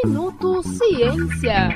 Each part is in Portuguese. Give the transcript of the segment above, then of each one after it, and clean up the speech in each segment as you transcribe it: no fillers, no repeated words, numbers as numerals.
Minuto Ciência.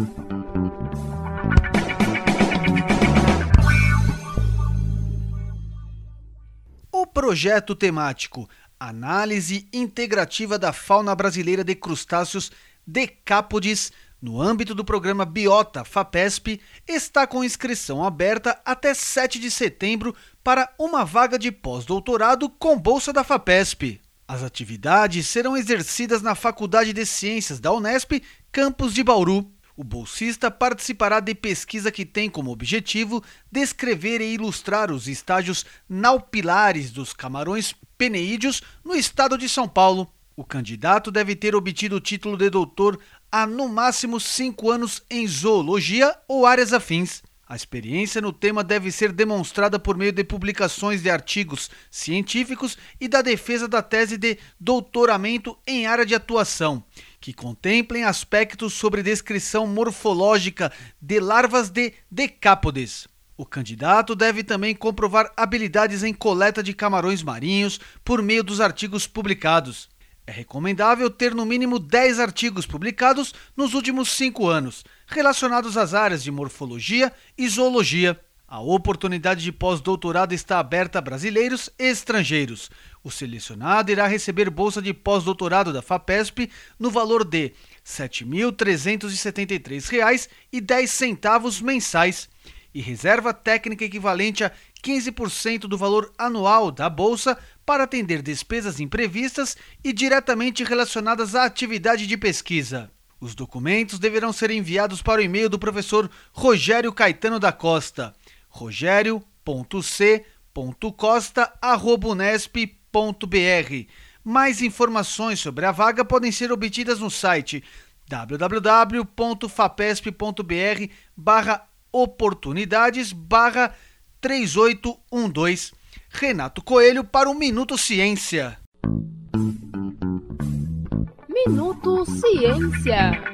O projeto temático Análise Integrativa da Fauna Brasileira de Crustáceos Decápodes, no âmbito do programa Biota FAPESP, está com inscrição aberta até 7 de setembro para uma vaga de pós-doutorado com bolsa da FAPESP. As atividades serão exercidas na Faculdade de Ciências da Unesp, campus de Bauru. O bolsista participará de pesquisa que tem como objetivo descrever e ilustrar os estágios naupilares dos camarões peneídeos no estado de São Paulo. O candidato deve ter obtido o título de doutor há no máximo 5 anos em zoologia ou áreas afins. A experiência no tema deve ser demonstrada por meio de publicações de artigos científicos e da defesa da tese de doutoramento em área de atuação, que contemplem aspectos sobre descrição morfológica de larvas de decápodes. O candidato deve também comprovar habilidades em coleta de camarões marinhos por meio dos artigos publicados. É recomendável ter no mínimo 10 artigos publicados nos últimos 5 anos, relacionados às áreas de morfologia e zoologia. A oportunidade de pós-doutorado está aberta a brasileiros e estrangeiros. O selecionado irá receber bolsa de pós-doutorado da FAPESP no valor de R$ 7.373,10 mensais e reserva técnica equivalente a 15% do valor anual da bolsa para atender despesas imprevistas e diretamente relacionadas à atividade de pesquisa. Os documentos deverão ser enviados para o e-mail do professor Rogério Caetano da Costa, rogerio.c.costa@unesp.br. Mais informações sobre a vaga podem ser obtidas no site www.fapesp.br/oportunidades/3812. Renato Coelho para o Minuto Ciência. Minuto Ciência.